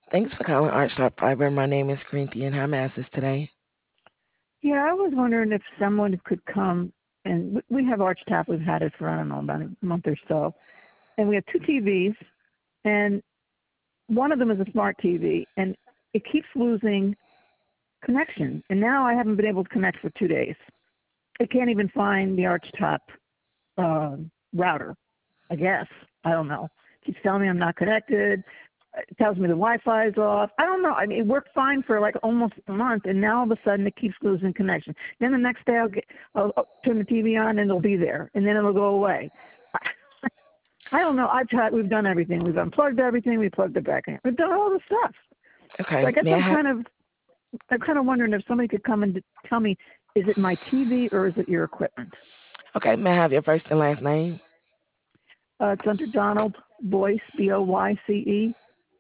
Thanks for calling Art Shop Fiber. My name is Corinthian. How may I assist today? Yeah, I was wondering if someone could come and we have Arch Tap. We've had it for, I don't know, about a month or so. And we have two TVs, and one of them is a smart TV, and it keeps losing connection. And now I haven't been able to connect for 2 days. It can't even find the Arch Tap uh, router, I guess. I don't know. It keeps telling me I'm not connected. It tells me the Wi-Fi is off. I don't know. I mean, it worked fine for like almost a month, and now all of a sudden it keeps losing connection. Then the next day I'll turn the TV on and it'll be there, and then it'll go away. I don't know. We've done everything. We've unplugged everything. We plugged it back in. We've done all the stuff. So I Okay. guess I'm kind of wondering if somebody could come and tell me, is it my TV or is it your equipment? May I have your first and last name? It's under Donald Boyce, Boyce.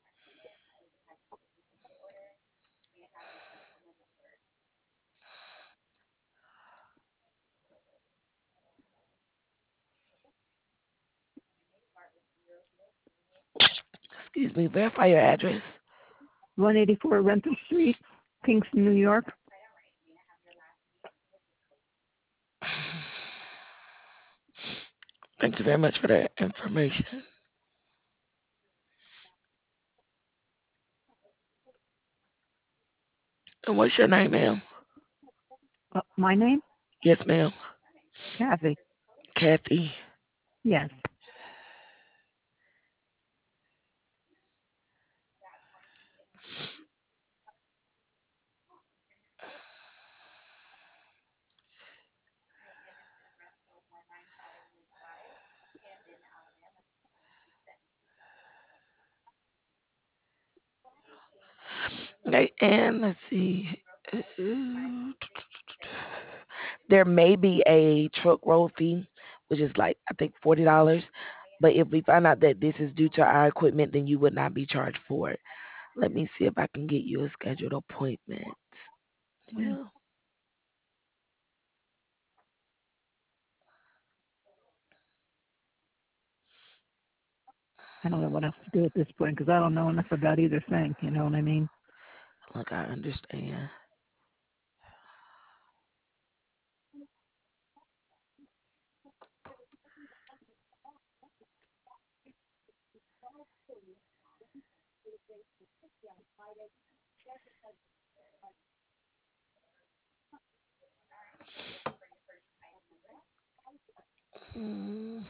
Excuse me. Verify your address. 184 Rentham Street, Kingston, New York. Thank you very much for that information. And what's your name, ma'am? My name? Yes, ma'am. Kathy. Kathy. Yes. Okay, and let's see. There may be a truck roll fee, which is like I think $40. But if we find out that this is due to our equipment, then you would not be charged for it. Let me see if I can get you a scheduled appointment. Well, I don't know what else to do at this point because I don't know enough about either thing. You know what I mean? look, I understand. Mm,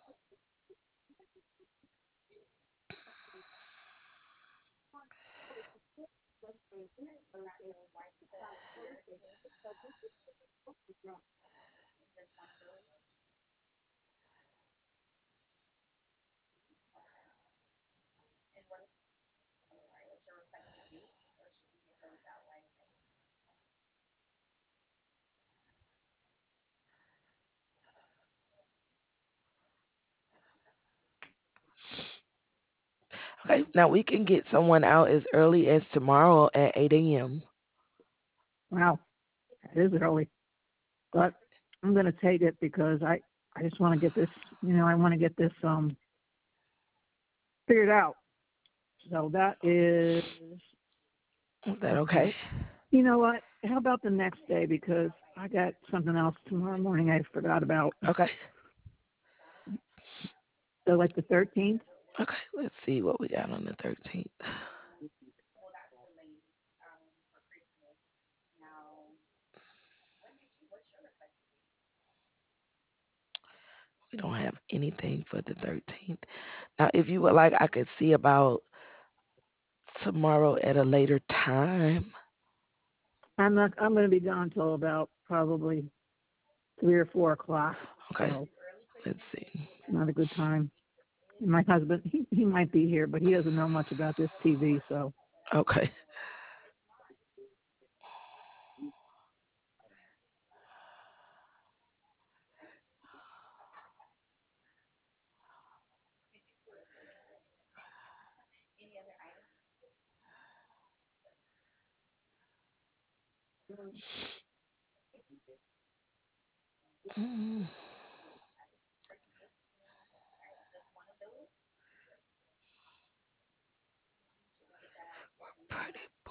Okay, now we can get someone out as early as tomorrow at 8 a.m. Wow, it is early, but I'm going to take it because I just want to get this. I want to get this figured out. So that is Is that okay. okay? You know what? How about the next day because I got something else tomorrow morning I forgot about. Okay. So like the 13th. Okay, let's see what we got on the 13th. We don't have anything for the 13th. Now, if you would like, I could see about tomorrow at a later time. I'm not. I'm going to be gone till about probably 3 or 4 o'clock. Okay, So let's see. not a good time. My husband, he might be here, but he doesn't know much about this TV. So Okay. Mm,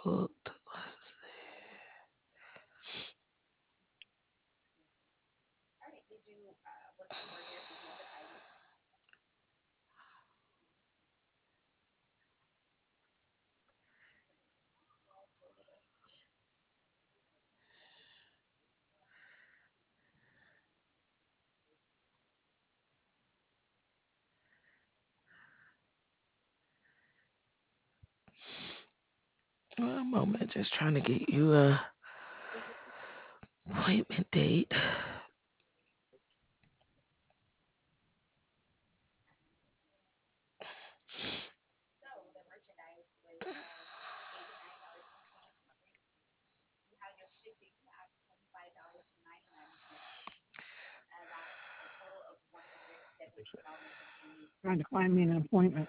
booked. One moment, just trying to get you a appointment date. Trying to find me an appointment.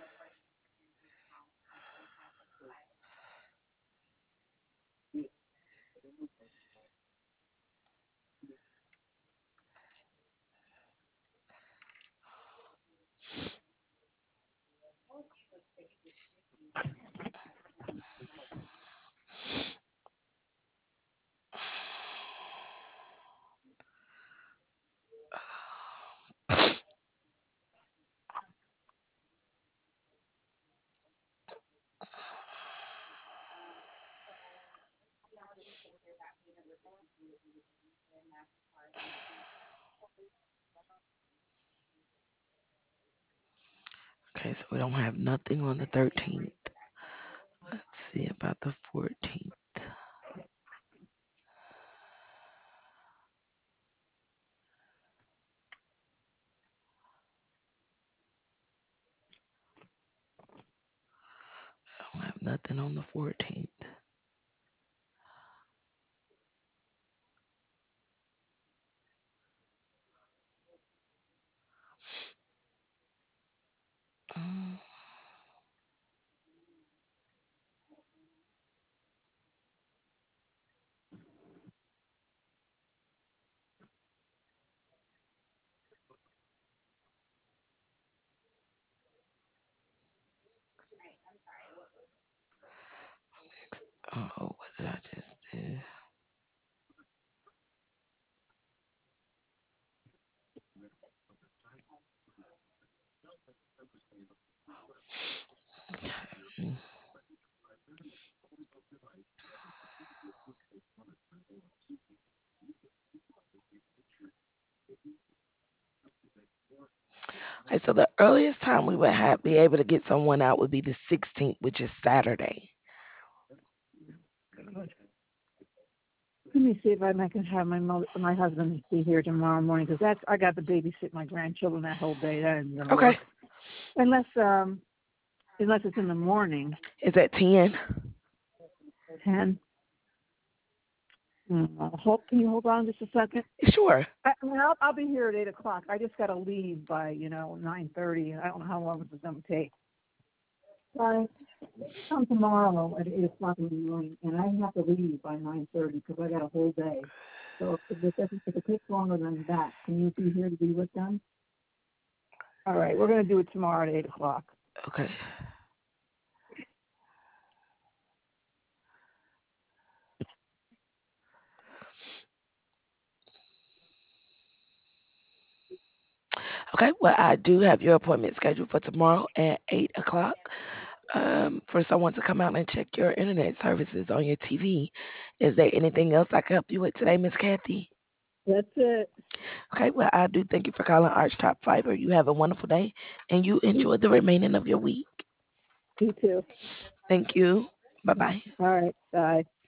Okay, so we don't have nothing on the 13th. Let's see about the 14th. I don't have nothing on the 14th. Mm. Oh, what did I just do? Okay. Okay, so the earliest time we would be able to get someone out would be the 16th, which is Saturday. Let me see if I can have my husband be here tomorrow morning, because I got to babysit my grandchildren that whole day. That isn't gonna Okay. work unless it's in the morning. Is that 10? 10. Can you hold on just a second? Sure. I'll be here at 8:00. I just got to leave by 9:30. I don't know how long this is going to take. Sorry. Come tomorrow at 8:00 in the morning, and I have to leave by 9:30 because I got a whole day. So if it takes longer than that, can you be here to be with them? All right, we're going to do it tomorrow at 8:00. Okay. Okay. Well, I do have your appointment scheduled for tomorrow at 8:00. For someone to come out and check your internet services on your TV. Is there anything else I can help you with today, Miss Kathy? That's it. Okay, well, I do thank you for calling Arch Top Fiber. You have a wonderful day and you enjoy the remaining of your week. You too. Thank you. Bye bye. All right, bye.